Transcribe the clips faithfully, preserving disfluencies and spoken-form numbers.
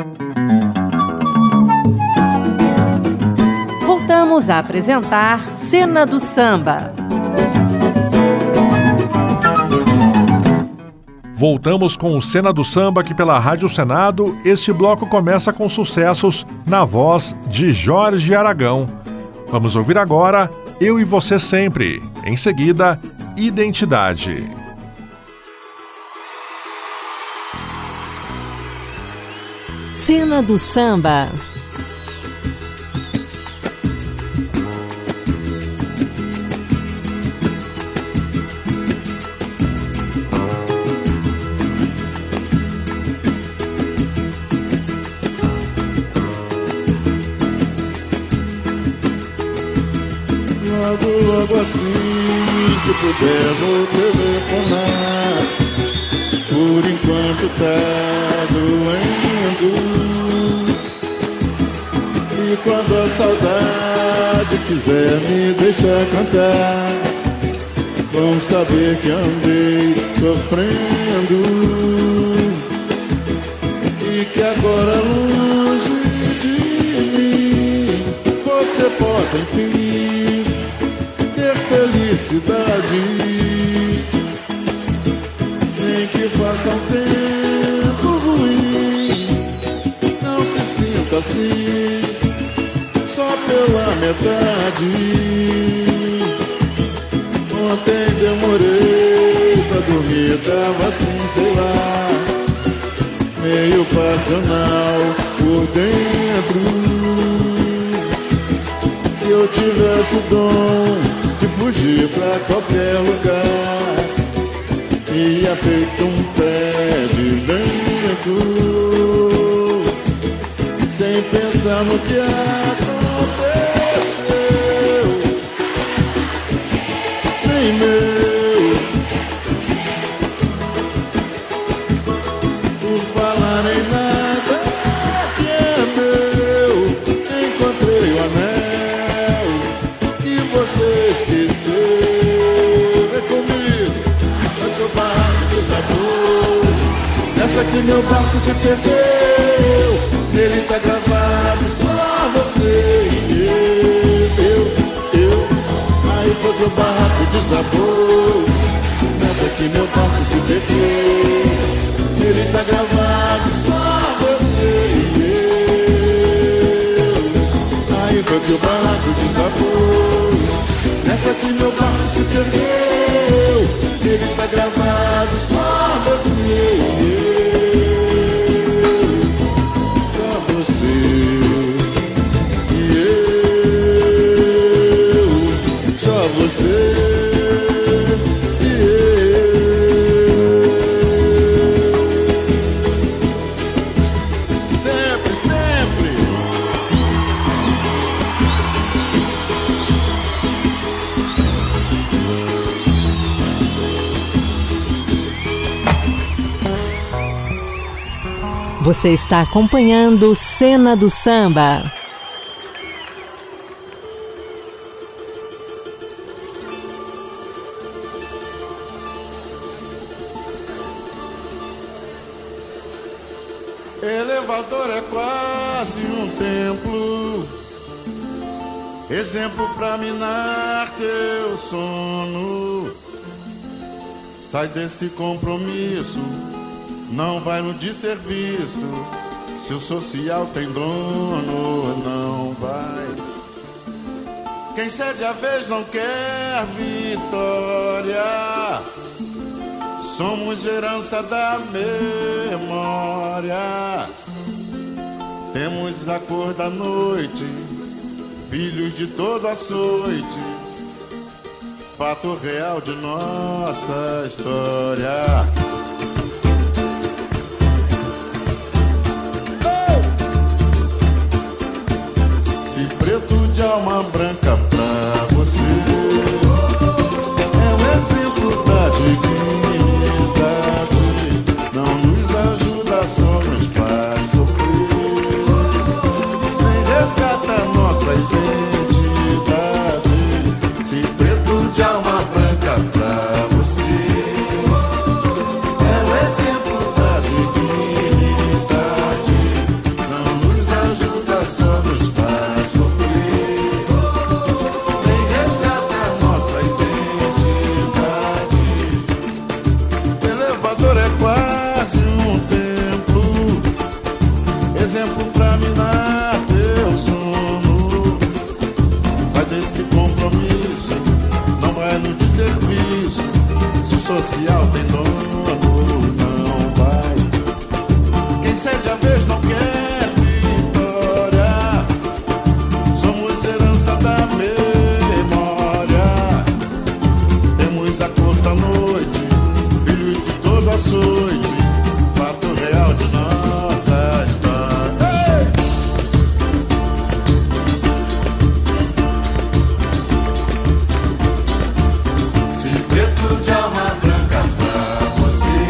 Voltamos a apresentar Cena do Samba. Voltamos com o Cena do Samba aqui pela Rádio Senado. Este bloco começa com sucessos na voz de Jorge Aragão. Vamos ouvir agora Eu e Você Sempre. Em seguida, Identidade. Cena do Samba. Logo, logo assim que puder vou telefonar. Por enquanto tá doendo. E quando a saudade quiser me deixar cantar, vão saber que andei sofrendo. E que agora longe de mim você possa enfim ter felicidade. Nem que faça um tempo ruim, não se sinta assim, só pela metade. Ontem demorei pra dormir, tava assim, sei lá, meio passional por dentro. Se eu tivesse o dom de fugir pra qualquer lugar, ia feito um pé de vento, sem pensar no que aconteceu. Nem meu, por falar em nada que é meu, encontrei o anel que você esqueceu. Vem comigo, o barco desabou. Nessa que meu barco se perdeu, nele tá gravado só você e eu, eu, eu. Aí foi que o barco desabou. Nessa que meu barco se perdeu, nele tá gravado só você e eu. Aí foi que o barco desabou. Nessa que meu barco se perdeu, ele está gravado só você e eu, só você e eu, só você e eu, sempre, sempre. Você está acompanhando Cena do Samba. Elevador é quase um templo, exemplo pra minar teu sono. Sai desse compromisso, não vai no desserviço. Se o social tem dono, não vai. Quem cede a vez não quer vitória. Somos herança da memória. Temos a cor da noite, filhos de todo açoite, fato real de nossa história. Preto de alma branca pra você é um exemplo da dignidade. Não nos ajuda, só nos faz sofrer. Nem resgata nossa identidade. Se preto de alma branca pra você é um exemplo da dignidade. exemplo pra minar teu sono. Sai desse compromisso, não vai no desserviço. Se o social tem dono, não vai. Quem cede a vez não quer vitória. Somos herança da memória. Temos a cor da noite, filhos de todo açoite, fato real de nossa história. Ei! Se preto de alma branca pra você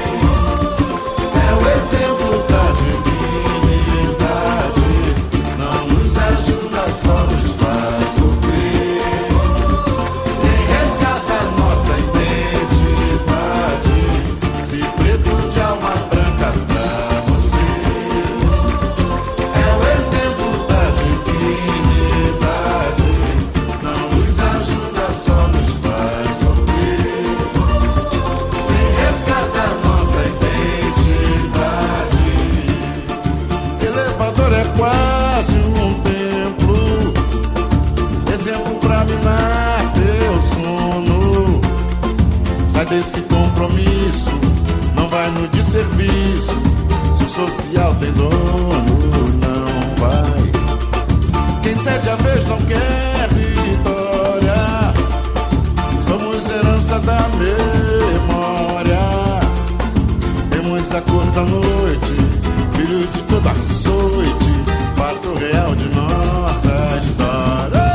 é o exemplo da dignidade, não nos ajuda, só nos faz sofrer. Nem resgata a nossa identidade. Se preto de alma branca pra você é o exemplo da dignidade, não nos ajuda, só nos faz sofrer. Nem resgata a nossa identidade. Elevador é quase um templo, exemplo pra minar teu sono. Sai desse compromisso, não vai no desserviço. Se o social tem dono, não vai. Quem cede a vez não quer vitória. Somos herança da memória. Temos a cor da noite, filho de toda açoite, fato real de nossa história.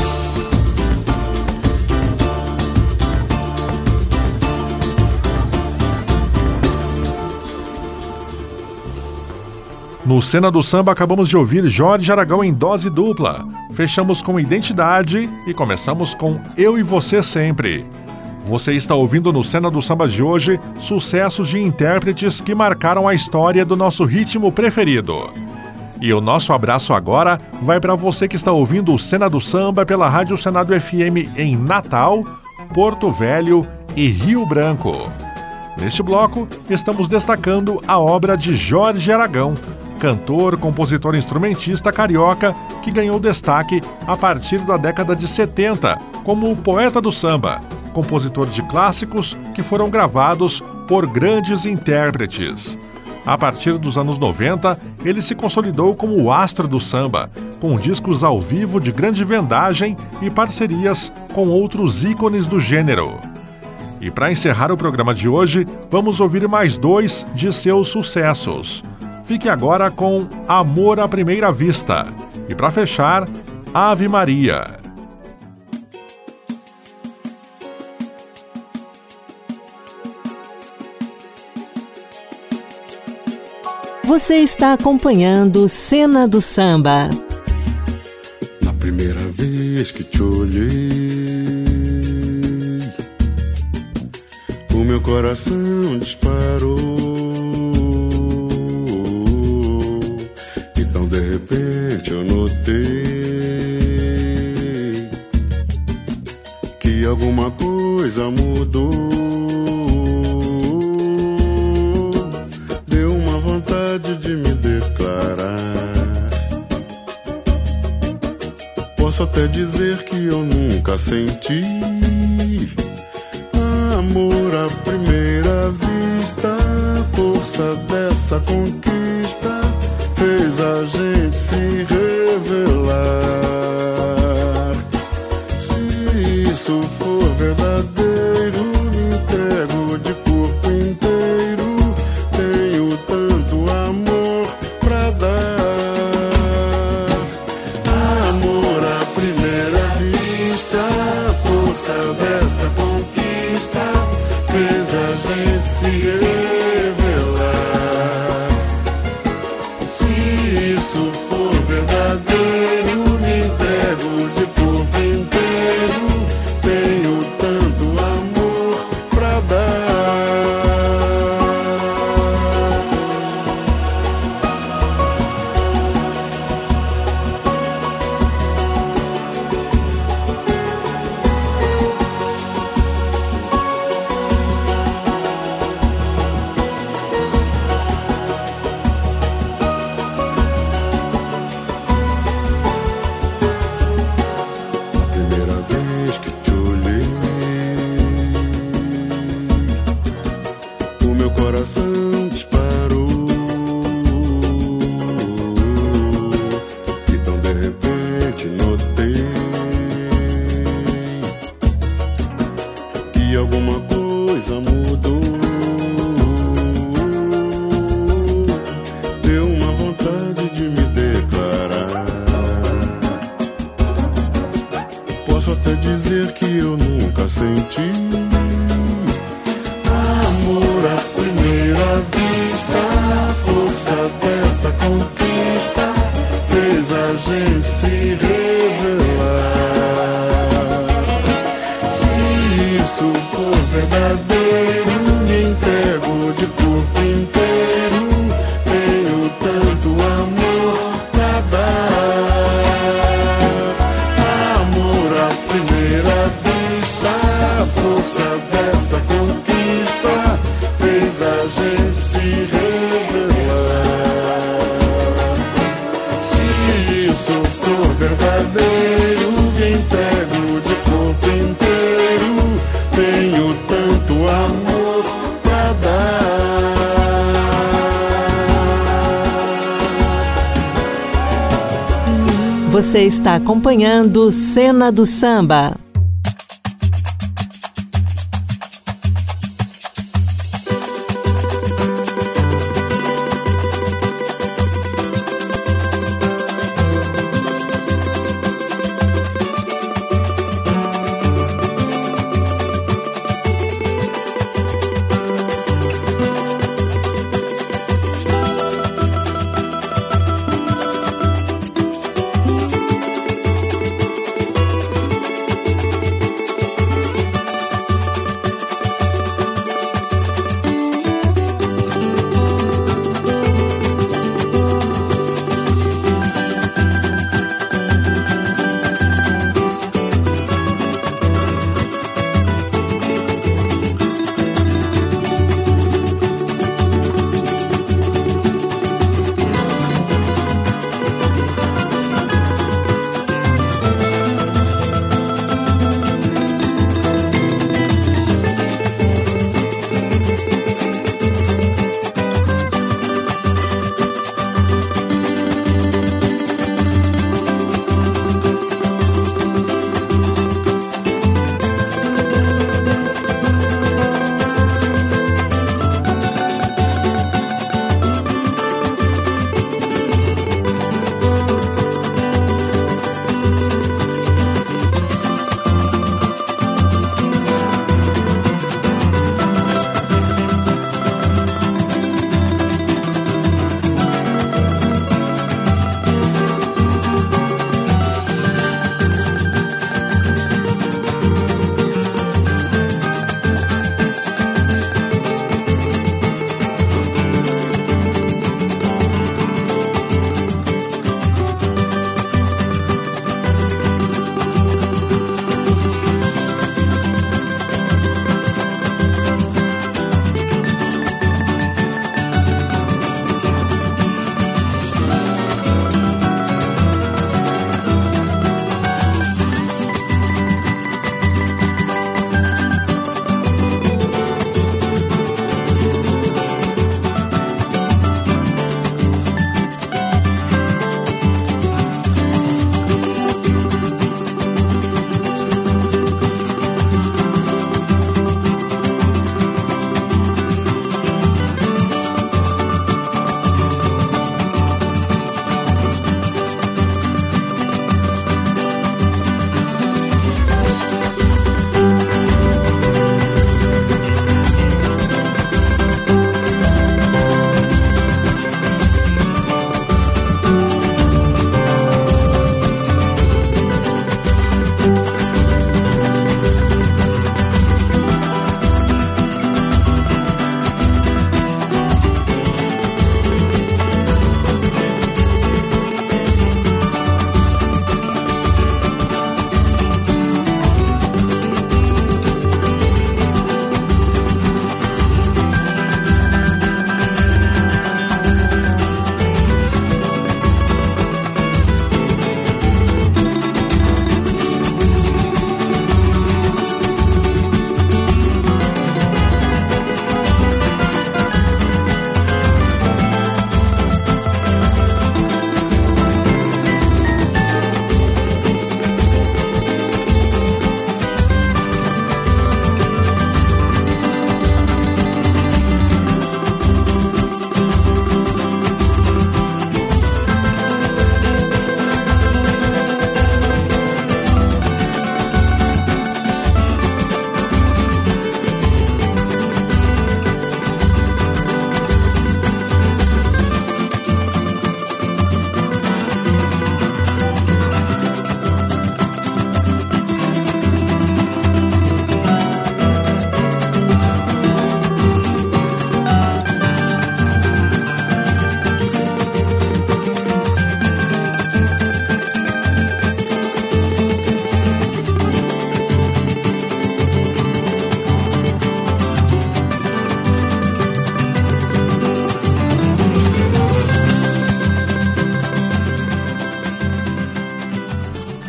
No Cena do Samba acabamos de ouvir Jorge Aragão em dose dupla. Fechamos com Identidade e começamos com Eu e Você Sempre. Você está ouvindo no Cena do Samba de hoje sucessos de intérpretes que marcaram a história do nosso ritmo preferido. E o nosso abraço agora vai para você que está ouvindo o Cena do Samba pela Rádio Senado F M em Natal, Porto Velho e Rio Branco. Neste bloco, estamos destacando a obra de Jorge Aragão, cantor, compositor e instrumentista carioca que ganhou destaque a partir da década de setenta como o poeta do samba, compositor de clássicos que foram gravados por grandes intérpretes. A partir dos anos noventa, ele se consolidou como o astro do samba, com discos ao vivo de grande vendagem e parcerias com outros ícones do gênero. E para encerrar o programa de hoje, vamos ouvir mais dois de seus sucessos. Fique agora com Amor à Primeira Vista. E para fechar, Ave Maria. Você está acompanhando Cena do Samba. Na primeira vez que te olhei, o meu coração disparou. Então de repente eu notei que alguma coisa mudou. Deu uma vontade de me declarar. Posso até dizer que eu nunca senti amor à primeira vista. A força dessa conquista fez a gente se revelar. Se isso for verdadeiro, me entrego de corpo inteiro. Tenho tanto amor pra dar. Amor à primeira vista, a força dessa conquista fez a gente se revelar. Se isso for verdadeiro, me entrego de corpo inteiro. Tenho tanto amor pra de me declarar. Posso até dizer que eu nunca senti amor à primeira vista. A força dessa conquista fez a gente se revelar. Se isso for verdadeiro, me entrego de corpo inteiro. Tenho tanto amor pra dar. Amor à primeira vista. A força dessa conquista fez a gente se revelar. Se isso for verdadeiro, me entrego de corpo inteiro. Tenho tanto amor pra dar. Você está acompanhando Cena do Samba.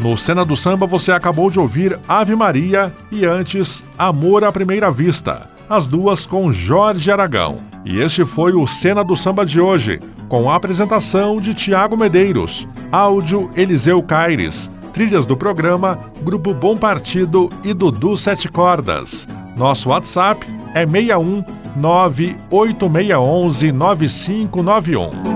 No Cena do Samba você acabou de ouvir Ave Maria e antes Amor à Primeira Vista, as duas com Jorge Aragão. E este foi o Cena do Samba de hoje, com a apresentação de Tiago Medeiros, áudio Eliseu Caires, trilhas do programa Grupo Bom Partido e Dudu Sete Cordas. Nosso WhatsApp é seis um nove oito seis um um nove cinco nove um.